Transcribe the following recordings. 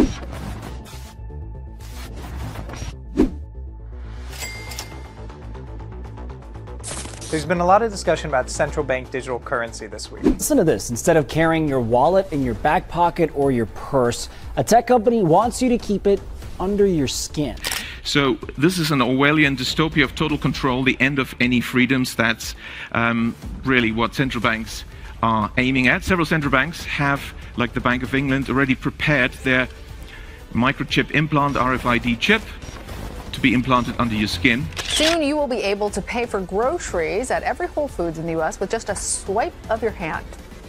There's been a lot of discussion about central bank digital currency this week. Listen to this. Instead of carrying your wallet in your back pocket or your purse, a tech company wants you to keep it under your skin. So this is an Orwellian dystopia of total control, the end of any freedoms. That's really what central banks are aiming at. Several central banks have, like the Bank of England, already prepared their microchip implant, RFID chip, to be implanted under your skin. Soon you will be able to pay for groceries at every Whole Foods in the U.S. with just a swipe of your hand.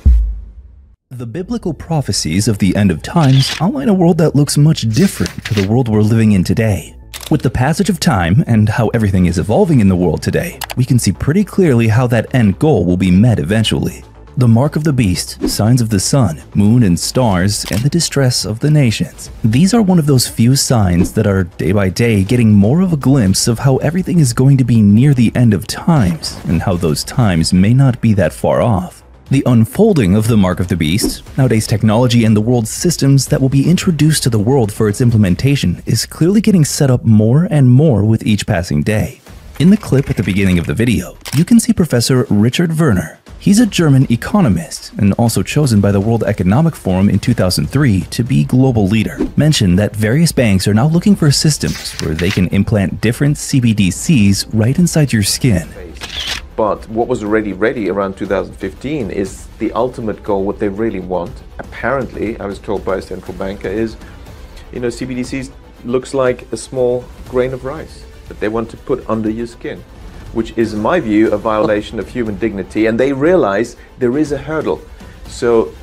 The biblical prophecies of the end of times outline a world that looks much different to the world we're living in today. With the passage of time and how everything is evolving in the world today, we can see pretty clearly how that end goal will be met eventually. The mark of the beast, signs of the sun, moon, and stars, and the distress of the nations. These are one of those few signs that are day by day getting more of a glimpse of how everything is going to be near the end of times, and how those times may not be that far off. The unfolding of the mark of the beast, nowadays technology and the world's systems that will be introduced to the world for its implementation, is clearly getting set up more and more with each passing day. In the clip at the beginning of the video, you can see Professor Richard Werner. He's a German economist and also chosen by the World Economic Forum in 2003 to be global leader. Mentioned that various banks are now looking for systems where they can implant different CBDCs right inside your skin. But what was already ready around 2015 is the ultimate goal. What they really want, apparently, I was told by a central banker, is, CBDCs looks like a small grain of rice that they want to put under your skin, which is, in my view, a violation of human dignity. And they realize there is a hurdle. So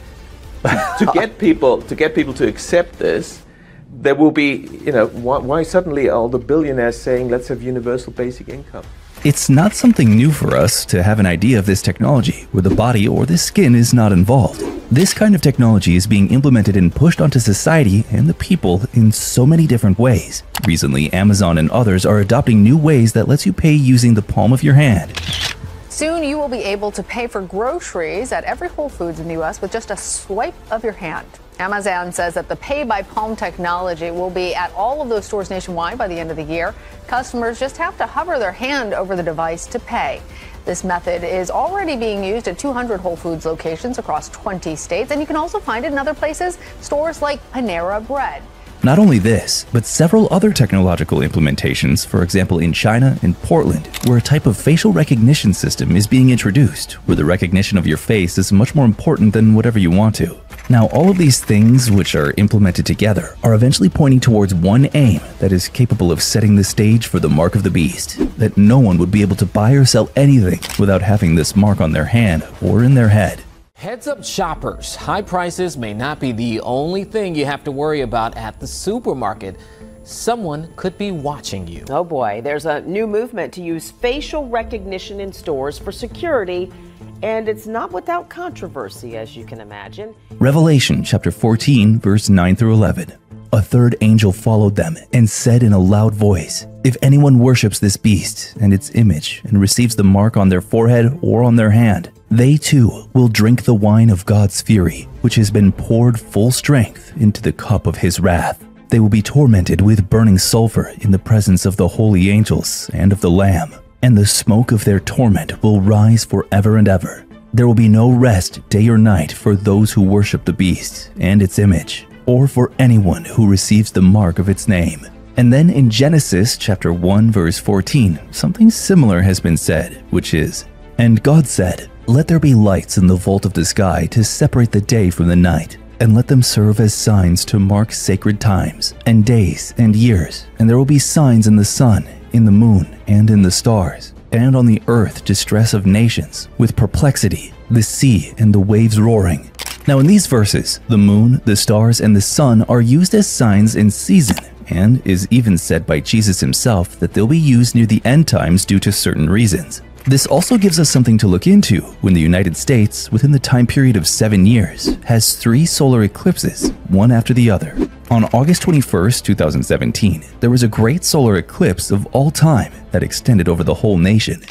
to get people to accept this, there will be, why suddenly are all the billionaires saying, let's have universal basic income? It's not something new for us to have an idea of this technology where the body or the skin is not involved. This kind of technology is being implemented and pushed onto society and the people in so many different ways. Recently, Amazon and others are adopting new ways that lets you pay using the palm of your hand. Soon you will be able to pay for groceries at every Whole Foods in the U.S. with just a swipe of your hand. Amazon says that the pay-by-palm technology will be at all of those stores nationwide by the end of the year. Customers just have to hover their hand over the device to pay. This method is already being used at 200 Whole Foods locations across 20 states, and you can also find it in other places, stores like Panera Bread. Not only this, but several other technological implementations, for example in China and Portland, where a type of facial recognition system is being introduced, where the recognition of your face is much more important than whatever you want to. Now, all of these things, which are implemented together, are eventually pointing towards one aim that is capable of setting the stage for the mark of the beast, that no one would be able to buy or sell anything without having this mark on their hand or in their head. Heads up shoppers, high prices may not be the only thing you have to worry about at the supermarket. Someone could be watching you. Oh boy, there's a new movement to use facial recognition in stores for security, and it's not without controversy, as you can imagine. Revelation chapter 14, verse 9 through 11. A third angel followed them and said in a loud voice, "If anyone worships this beast and its image and receives the mark on their forehead or on their hand, they too will drink the wine of God's fury, which has been poured full strength into the cup of his wrath. They will be tormented with burning sulfur in the presence of the holy angels and of the Lamb, and the smoke of their torment will rise forever and ever. There will be no rest day or night for those who worship the beast and its image, or for anyone who receives the mark of its name." And then in Genesis chapter 1 verse 14, something similar has been said, which is, "And God said, let there be lights in the vault of the sky to separate the day from the night, and let them serve as signs to mark sacred times, and days and years. And there will be signs in the sun, in the moon, and in the stars, and on the earth distress of nations, with perplexity, the sea and the waves roaring." Now in these verses, the moon, the stars, and the sun are used as signs in season, and is even said by Jesus himself that they'll be used near the end times due to certain reasons. This also gives us something to look into when the United States, within the time period of 7 years, has 3 solar eclipses, one after the other. On August 21st, 2017, there was a great solar eclipse of all time that extended over the whole nation.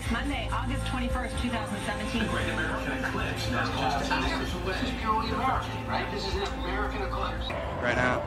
It's Monday, August 21st, 2017. The Great American Eclipse. That's just hours away. This is purely American, right? This is an American eclipse. Right now.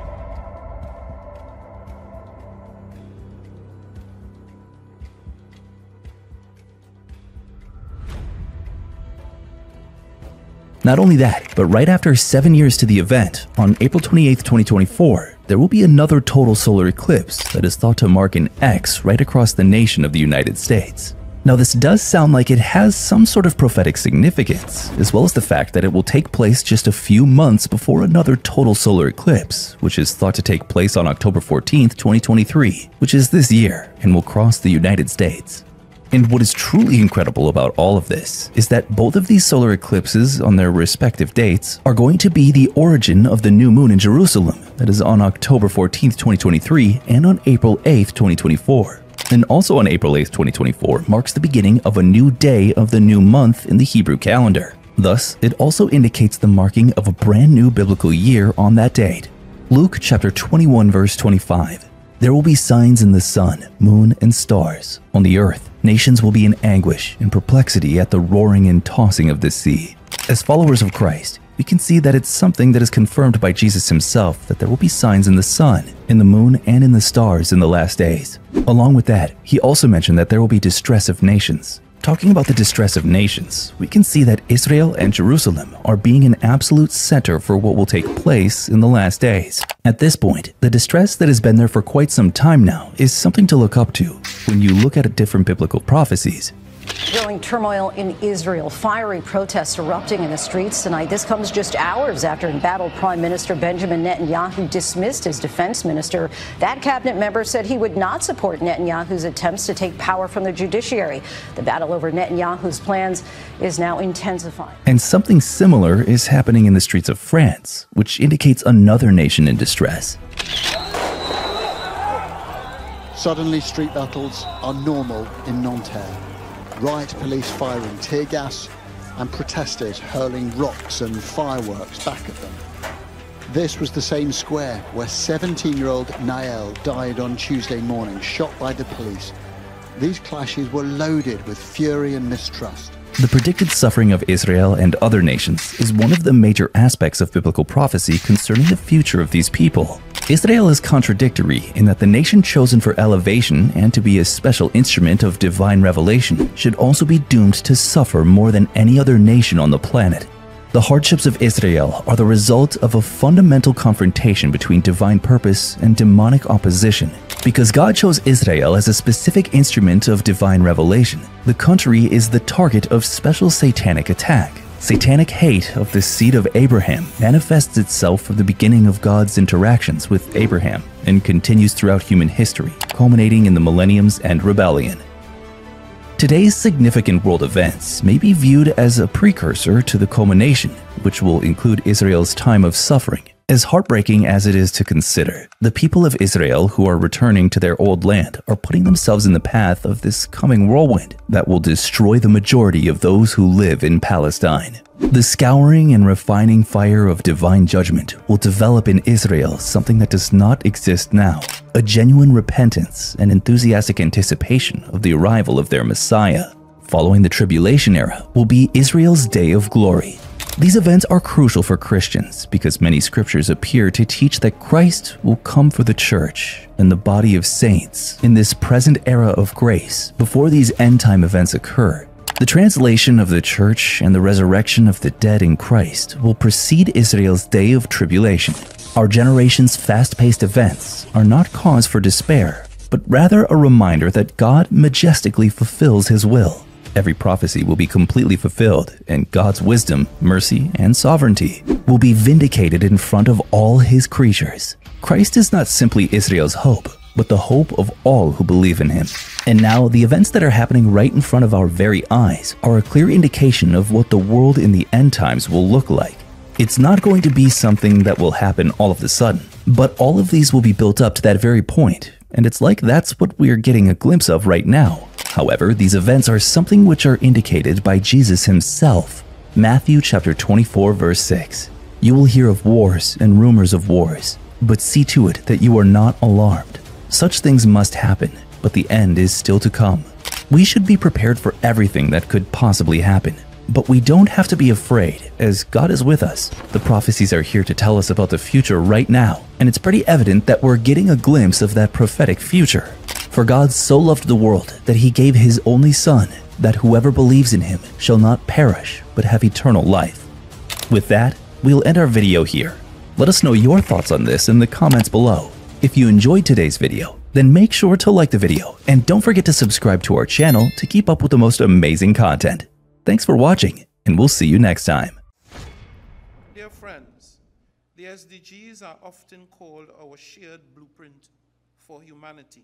Not only that, but right after 7 years to the event, on April 28, 2024, there will be another total solar eclipse that is thought to mark an X right across the nation of the United States. Now, this does sound like it has some sort of prophetic significance, as well as the fact that it will take place just a few months before another total solar eclipse, which is thought to take place on October 14, 2023, which is this year, and will cross the United States. And what is truly incredible about all of this is that both of these solar eclipses on their respective dates are going to be the origin of the new moon in Jerusalem that is on October 14, 2023 and on April 8, 2024. And also on April 8, 2024 marks the beginning of a new day of the new month in the Hebrew calendar. Thus, it also indicates the marking of a brand new biblical year on that date. Luke chapter 21 verse 25. There will be signs in the sun, moon, and stars. On the earth, nations will be in anguish and perplexity at the roaring and tossing of the sea. As followers of Christ, we can see that it's something that is confirmed by Jesus himself that there will be signs in the sun, in the moon, and in the stars in the last days. Along with that, he also mentioned that there will be distress of nations. Talking about the distress of nations, we can see that Israel and Jerusalem are being an absolute center for what will take place in the last days. At this point, the distress that has been there for quite some time now is something to look up to when you look at different biblical prophecies. Growing turmoil in Israel, fiery protests erupting in the streets tonight. This comes just hours after embattled Prime Minister Benjamin Netanyahu dismissed his defense minister. That cabinet member said he would not support Netanyahu's attempts to take power from the judiciary. The battle over Netanyahu's plans is now intensifying. And something similar is happening in the streets of France, which indicates another nation in distress. Suddenly, street battles are normal in Nanterre. Riot police firing tear gas and protesters hurling rocks and fireworks back at them. This was the same square where 17-year-old Nael died on Tuesday morning, shot by the police. These clashes were loaded with fury and mistrust. The predicted suffering of Israel and other nations is one of the major aspects of biblical prophecy concerning the future of these people. Israel is contradictory in that the nation chosen for elevation and to be a special instrument of divine revelation should also be doomed to suffer more than any other nation on the planet. The hardships of Israel are the result of a fundamental confrontation between divine purpose and demonic opposition. Because God chose Israel as a specific instrument of divine revelation, the country is the target of special satanic attack. Satanic hate of the seed of Abraham manifests itself from the beginning of God's interactions with Abraham and continues throughout human history, culminating in the millenniums and rebellion. Today's significant world events may be viewed as a precursor to the culmination, which will include Israel's time of suffering. As heartbreaking as it is to consider, the people of Israel who are returning to their old land are putting themselves in the path of this coming whirlwind that will destroy the majority of those who live in Palestine. The scouring and refining fire of divine judgment will develop in Israel something that does not exist now, a genuine repentance and enthusiastic anticipation of the arrival of their Messiah. Following the tribulation era will be Israel's day of glory. These events are crucial for Christians because many scriptures appear to teach that Christ will come for the church and the body of saints in this present era of grace before these end-time events occur. The translation of the church and the resurrection of the dead in Christ will precede Israel's day of tribulation. Our generation's fast-paced events are not cause for despair, but rather a reminder that God majestically fulfills his will. Every prophecy will be completely fulfilled, and God's wisdom, mercy, and sovereignty will be vindicated in front of all his creatures. Christ is not simply Israel's hope, but the hope of all who believe in him. And now, the events that are happening right in front of our very eyes are a clear indication of what the world in the end times will look like. It's not going to be something that will happen all of a sudden, but all of these will be built up to that very point, and it's like that's what we're getting a glimpse of right now. However, these events are something which are indicated by Jesus himself. Matthew chapter 24 verse 6. You will hear of wars and rumors of wars, but see to it that you are not alarmed. Such things must happen, but the end is still to come. We should be prepared for everything that could possibly happen. But we don't have to be afraid, as God is with us. The prophecies are here to tell us about the future right now, and it's pretty evident that we're getting a glimpse of that prophetic future. For God so loved the world that he gave his only Son, that whoever believes in him shall not perish, but have eternal life. With that, we'll end our video here. Let us know your thoughts on this in the comments below. If you enjoyed today's video, then make sure to like the video, and don't forget to subscribe to our channel to keep up with the most amazing content. Thanks for watching, and we'll see you next time. Dear friends, the SDGs are often called our shared blueprint for humanity.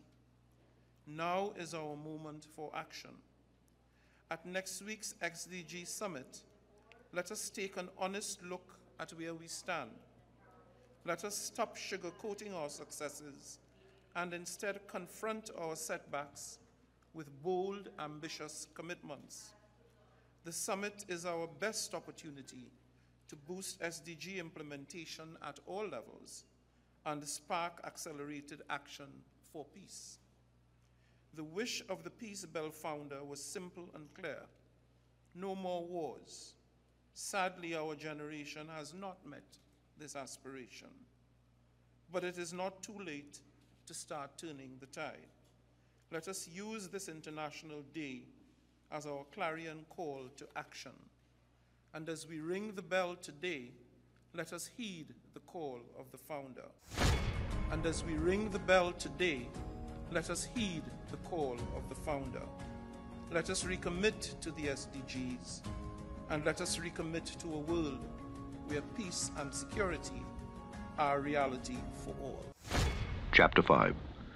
Now is our moment for action. At next week's SDG Summit, let us take an honest look at where we stand. Let us stop sugarcoating our successes and instead confront our setbacks with bold, ambitious commitments. The summit is our best opportunity to boost SDG implementation at all levels and spark accelerated action for peace. The wish of the Peace Bell founder was simple and clear: no more wars. Sadly, our generation has not met this aspiration. But it is not too late to start turning the tide. Let us use this International Day as our clarion call to action. And as we ring the bell today, let us heed the call of the founder. And as we ring the bell today, let us heed the call of the founder. Let us recommit to the SDGs, and let us recommit to a world where peace and security are a reality for all. Chapter 5.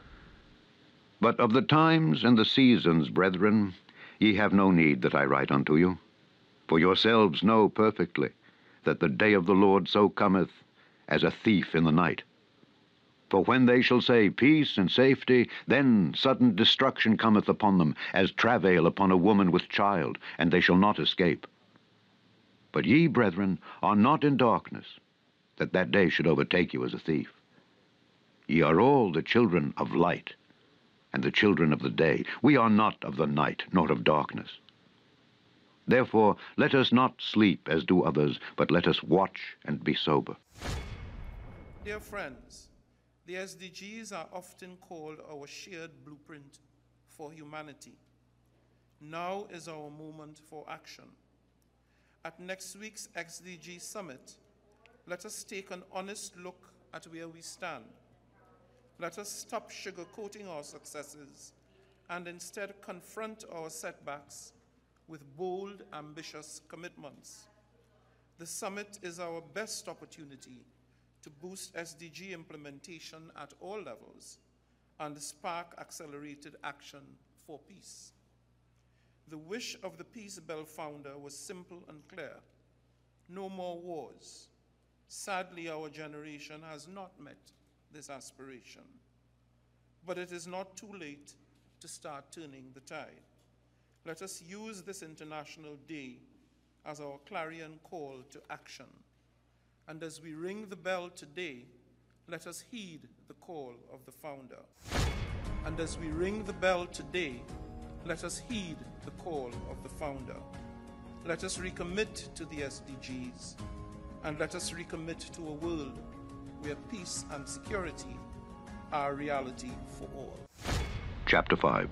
But of the times and the seasons, brethren, ye have no need that I write unto you. For yourselves know perfectly that the day of the Lord so cometh as a thief in the night. For when they shall say peace and safety, then sudden destruction cometh upon them, as travail upon a woman with child, and they shall not escape. But ye, brethren, are not in darkness, that that day should overtake you as a thief. Ye are all the children of light, and the children of the day. We are not of the night, nor of darkness. Therefore let us not sleep as do others, but let us watch and be sober. Dear friends, the SDGs are often called our shared blueprint for humanity. Now is our moment for action. At next week's SDG Summit, let us take an honest look at where we stand. Let us stop sugarcoating our successes and instead confront our setbacks with bold, ambitious commitments. The summit is our best opportunity to boost SDG implementation at all levels and spark accelerated action for peace. The wish of the Peace Bell founder was simple and clear: no more wars. Sadly, our generation has not met this aspiration. But it is not too late to start turning the tide. Let us use this International Day as our clarion call to action. And as we ring the bell today, let us heed the call of the founder. And as we ring the bell today, let us heed the call of the founder. Let us recommit to the SDGs, and let us recommit to a world where peace and security are a reality for all. Chapter 5.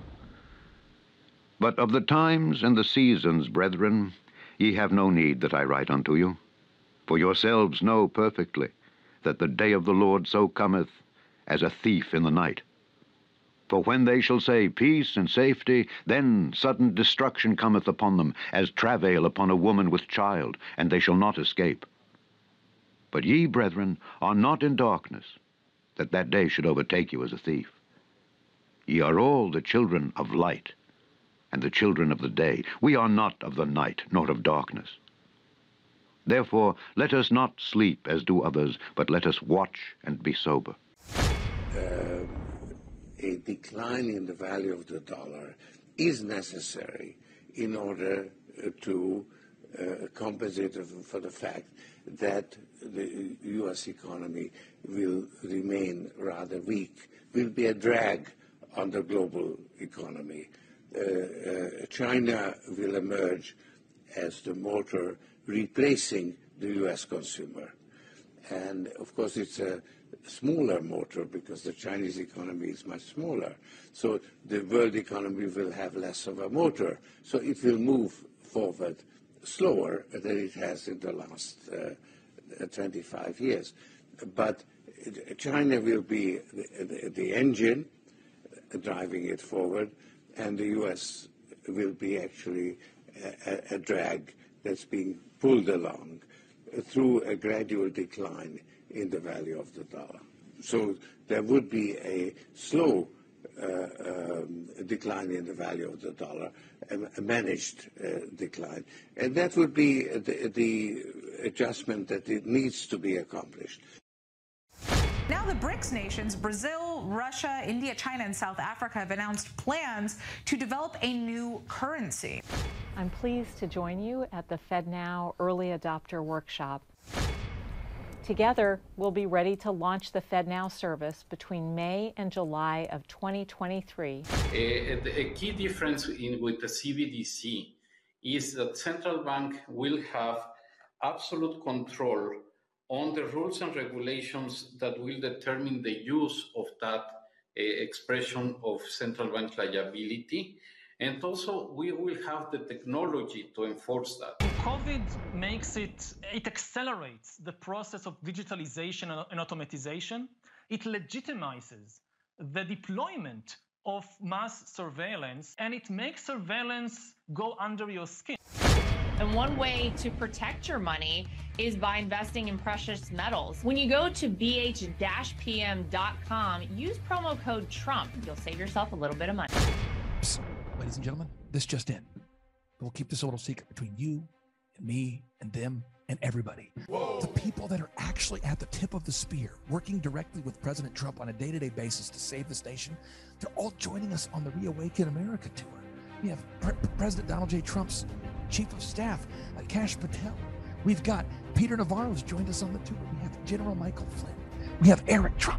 But of the times and the seasons, brethren, ye have no need that I write unto you. For yourselves know perfectly that the day of the Lord so cometh as a thief in the night. For when they shall say peace and safety, then sudden destruction cometh upon them, as travail upon a woman with child, and they shall not escape. But ye, brethren, are not in darkness, that that day should overtake you as a thief. Ye are all the children of light, and the children of the day. We are not of the night, nor of darkness. Therefore let us not sleep as do others, but let us watch and be sober. A decline in the value of the dollar is necessary in order to compensate for the fact that the U.S. economy will remain rather weak, will be a drag on the global economy. China will emerge as the motor replacing the U.S. consumer. And of course, it's a smaller motor because the Chinese economy is much smaller. So the world economy will have less of a motor. So it will move forward slower than it has in the last 25 years. But China will be the engine driving it forward, and the U.S. will be actually a drag that's being pulled along through a gradual decline in the value of the dollar. So there would be a slow decline in the value of the dollar, a managed decline. And that would be the adjustment that it needs to be accomplished. Now the BRICS nations, Brazil, Russia, India, China, and South Africa, have announced plans to develop a new currency. I'm pleased to join you at the FedNow Early Adopter Workshop. Together, we'll be ready to launch the FedNow service between May and July of 2023. A key difference with the CBDC is that central bank will have absolute control on the rules and regulations that will determine the use of that expression of central bank liability. And also, we will have the technology to enforce that. COVID makes it accelerates the process of digitalization and automatization. It legitimizes the deployment of mass surveillance, and it makes surveillance go under your skin. And one way to protect your money is by investing in precious metals. When you go to bh-pm.com, use promo code TRUMP. You'll save yourself a little bit of money. Ladies and gentlemen, this just in. We'll keep this a little secret between you and me and them and everybody. Whoa. The people that are actually at the tip of the spear, working directly with President Trump on a day-to-day basis to save this nation, they're all joining us on the Reawaken America tour. We have President Donald J. Trump's Chief of Staff, Kash Patel. We've got Peter Navarro's joined us on the tour. We have General Michael Flynn. We have Eric Trump.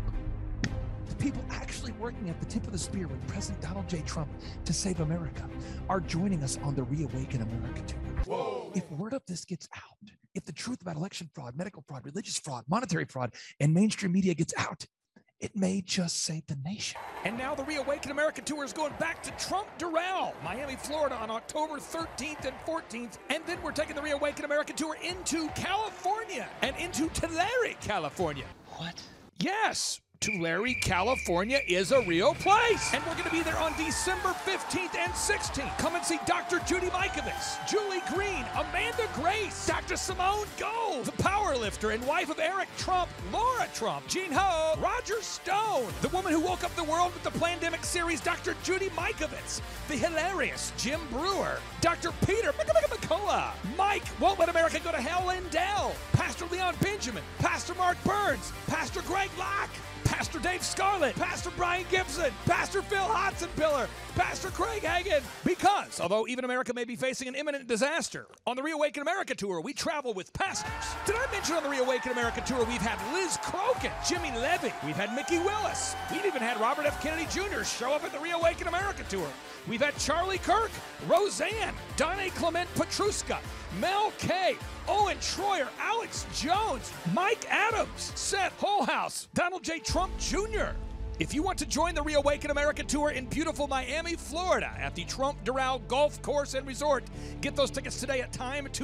The people actually working at the tip of the spear with President Donald J. Trump to save America are joining us on the Reawaken America tour. Whoa. If word of this gets out, if the truth about election fraud, medical fraud, religious fraud, monetary fraud, and mainstream media gets out, it may just save the nation. And now the Reawaken America tour is going back to Trump Doral, Miami, Florida on October 13th and 14th. And then we're taking the Reawaken America tour into California and into Tulare, California. What? Yes. Tulare, California is a real place. And we're going to be there on December 15th and 16th. Come and see Dr. Judy Mikovits, Julie Green, Amanda Grace, Dr. Simone Gold, the powerlifter and wife of Eric Trump, Laura Trump, Gene Ho, Roger Stone, the woman who woke up the world with the Plandemic series, Dr. Judy Mikovits, the hilarious Jim Brewer, Dr. Peter McCullough, Mike Won't Let America Go to Hell Lindell, Pastor Leon Benjamin, Pastor Mark Burns, Pastor Greg Locke, Pastor Dave Scarlett, Pastor Brian Gibson, Pastor Phil Hodson-Piller, Pastor Craig Hagan. Because, although even America may be facing an imminent disaster, on the Reawaken America tour, we travel with pastors. Did I mention on the Reawaken America tour, we've had Liz Crokin, Jimmy Levy, we've had Mickey Willis, we've even had Robert F. Kennedy Jr. show up at the Reawaken America tour. We've had Charlie Kirk, Roseanne, Donna Clement Petruska, Mel K, Owen Troyer, Alex Jones, Mike Adams, Seth Holhouse, Donald J. Trump Jr. If you want to join the Reawaken America tour in beautiful Miami, Florida at the Trump Doral Golf Course and Resort, get those tickets today at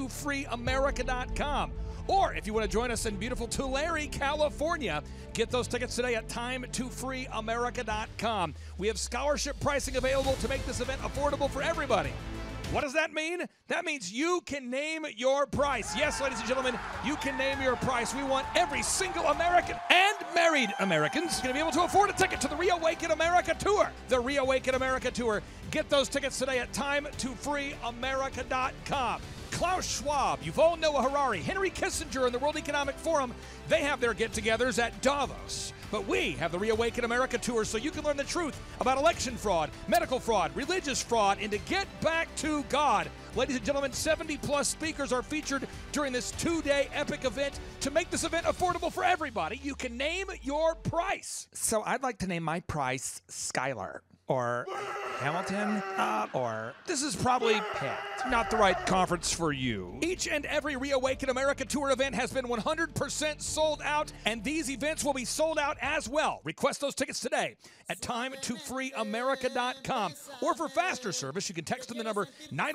timetofreeamerica.com. Or if you want to join us in beautiful Tulare, California, get those tickets today at timetofreeamerica.com. We have scholarship pricing available to make this event affordable for everybody. What does that mean? That means you can name your price. Yes, ladies and gentlemen, you can name your price. We want every single American and married Americans going to be able to afford a ticket to the Reawaken America Tour. The Reawaken America Tour. Get those tickets today at timetofreeamerica.com. Klaus Schwab, Yuval Noah Harari, Henry Kissinger, and the World Economic Forum, they have their get-togethers at Davos. But we have the Reawaken America Tour so you can learn the truth about election fraud, medical fraud, religious fraud, and to get back to God. Ladies and gentlemen, 70-plus speakers are featured during this two-day epic event. To make this event affordable for everybody, you can name your price. So I'd like to name my price Skylar. or Hamilton, or this is probably not the right conference for you. Each and every Reawaken America Tour event has been 100% sold out, and these events will be sold out as well. Request those tickets today at timetofreeamerica.com, or for faster service, you can text in the number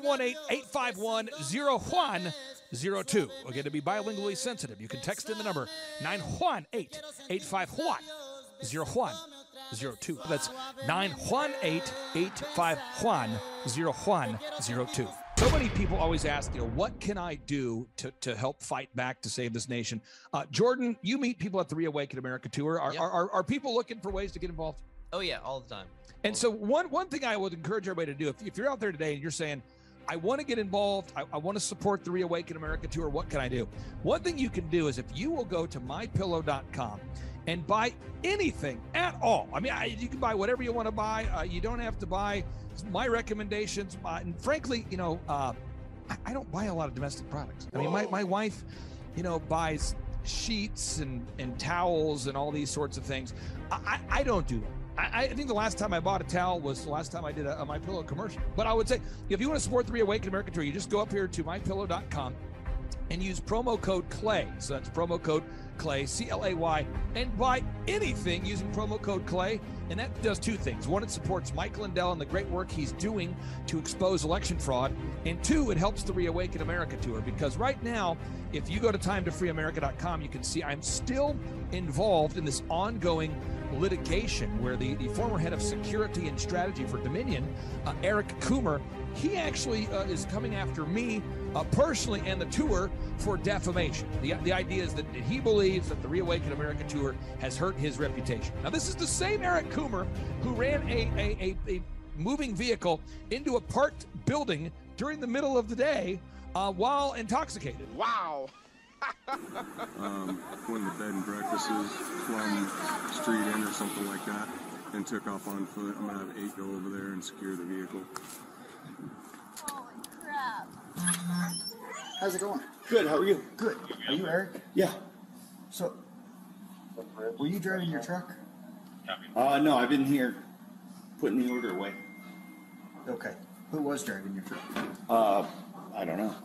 918-851-0102. Again, to be bilingually sensitive, you can text in the number 918-851-0102. That's 918-851-0102. So many people always ask, what can I do to help fight back to save this nation? Jordan, you meet people at the Reawaken America Tour. Are people looking for ways to get involved? Oh, yeah, all the time. And so one thing I would encourage everybody to do, if you're out there today and you're saying, I want to get involved, I want to support the Reawaken America Tour, what can I do? One thing you can do is if you will go to mypillow.com and buy anything at all. I mean, you can buy whatever you want to buy. You don't have to buy my recommendations. And frankly, I don't buy a lot of domestic products. I mean, my wife, buys sheets and towels and all these sorts of things. I don't do that. I think the last time I bought a towel was the last time I did a MyPillow commercial. But I would say, if you want to support the Reawaken America Tour, you just go up here to mypillow.com and use promo code CLAY. So that's promo code CLAY, C-L-A-Y, and buy anything using promo code CLAY. And that does two things. One, it supports Mike Lindell and the great work he's doing to expose election fraud. And two, it helps the Reawaken America Tour, because right now, if you go to timetofreeamerica.com, you can see I'm still involved in this ongoing litigation where the former head of security and strategy for Dominion, Eric Coomer, he actually is coming after me personally and the tour for defamation. The idea is that he believes that the Reawaken America Tour has hurt his reputation. Now, this is the same Eric Coomer who ran a moving vehicle into a parked building during the middle of the day while intoxicated. Wow. Went to bed and breakfasts, Plum Street Inn or something like that, and took off on foot. I'm gonna have 8 go over there and secure the vehicle. Holy crap. How's it going? Good, how are you? Good. Are you Eric? Yeah. So, were you driving your truck? No, I've been here putting the order away. Okay. Who was driving your truck? I don't know.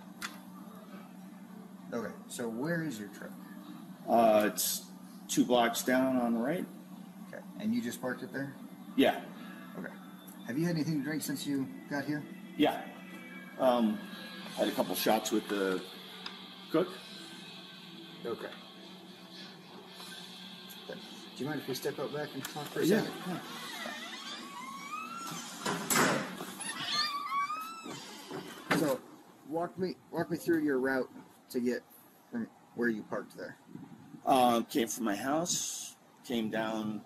Okay, so where is your truck? It's 2 blocks down on the right. Okay, and you just parked it there? Yeah. Okay. Have you had anything to drink since you got here? Yeah. Had a couple shots with the cook. Okay. Do you mind if we step out back and talk for a Yeah. second? Yeah. So, walk me through your route to get from where you parked there. Came from my house, came down.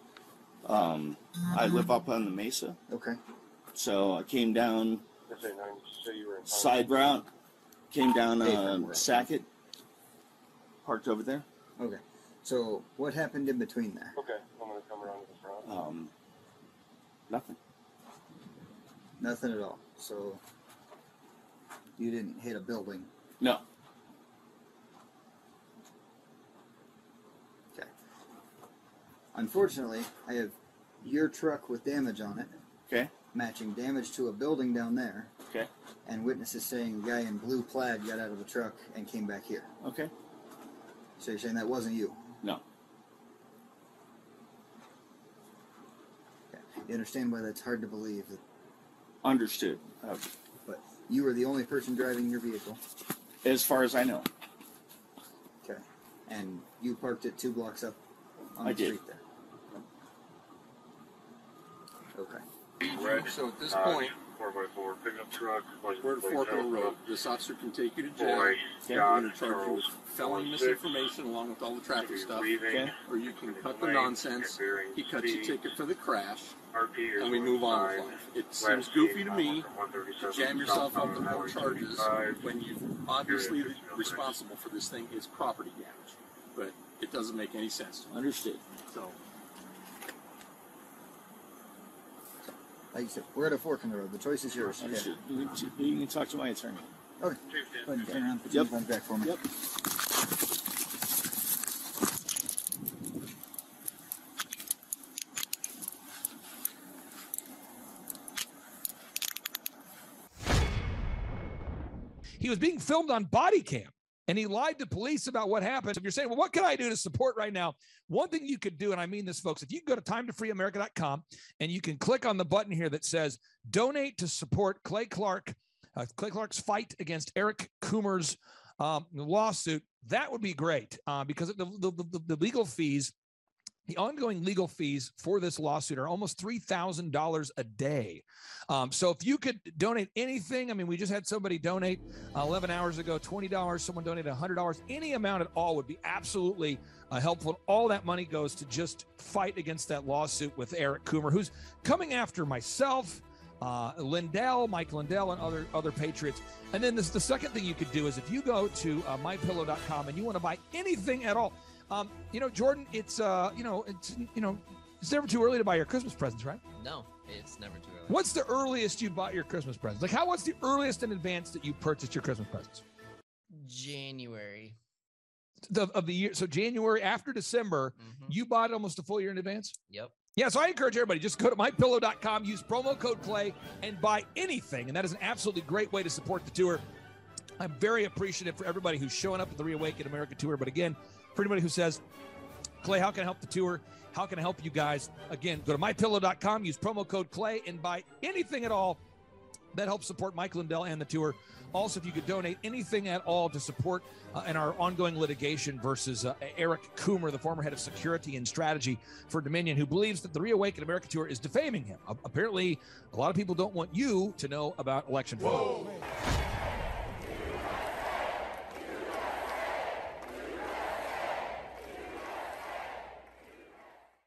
I live up on the mesa. Okay. So I came down side route, came down Sackett, parked over there. Okay. So what happened in between there? Okay, I'm gonna come around to the front. Nothing. Nothing at all. So you didn't hit a building? No. Okay. Unfortunately, I have your truck with damage on it. Okay. Matching damage to a building down there. Okay. And witnesses saying the guy in blue plaid got out of the truck and came back here. Okay. So you're saying that wasn't you? No. Okay. You understand why that's hard to believe? That, Understood. but you were the only person driving your vehicle? As far as I know. Okay. And you parked it 2 blocks up on I the did. street there? Okay. So at this point, 4x4 pickup truck. We're at Forkville Road. This officer can take you to jail. We're going to charge you with felony misinformation along with all the traffic stuff. Okay. Or you can cut the nonsense. He cuts your ticket for the crash, and we move on with life. It seems goofy to me to jam yourself up to more charges when you're obviously responsible for this thing is property damage. But it doesn't make any sense to me. Understood. So. Like you said, we're at a fork in the road. The choice is yours. Understood. You can talk to my attorney. Okay. Go ahead and turn around. Put your phone back for me. Yep. He was being filmed on body cam. And he lied to police about what happened. If you're saying, well, what can I do to support right now? One thing you could do, and I mean this, folks, if you go to timetofreeamerica.com and you can click on the button here that says donate to support Clay Clark's fight against Eric Coomer's lawsuit, that would be great because the legal fees, the ongoing legal fees for this lawsuit are almost $3,000 a day. So if you could donate anything, I mean, we just had somebody donate 11 hours ago, $20, someone donated $100, any amount at all would be absolutely helpful. All that money goes to just fight against that lawsuit with Eric Coomer, who's coming after myself, Lindell, Mike Lindell, and other patriots. And then the second thing you could do is if you go to mypillow.com and you want to buy anything at all, Jordan, it's never too early to buy your Christmas presents, right? No, it's never too early. What's the earliest you bought your Christmas presents? Like, what's the earliest in advance that you purchased your Christmas presents? January. Of the year. So January after December, you bought almost a full year in advance? Yep. Yeah, so I encourage everybody, just go to mypillow.com, use promo code Clay, and buy anything. And that is an absolutely great way to support the tour. I'm very appreciative for everybody who's showing up at the Reawaken America tour. But again, for anybody who says, Clay, how can I help the tour? How can I help you guys? Again, go to mypillow.com, use promo code Clay, and buy anything at all that helps support Mike Lindell and the tour. Also, if you could donate anything at all to support in our ongoing litigation versus Eric Coomer, the former head of security and strategy for Dominion, who believes that the Reawaken America tour is defaming him. Apparently, a lot of people don't want you to know about election fraud.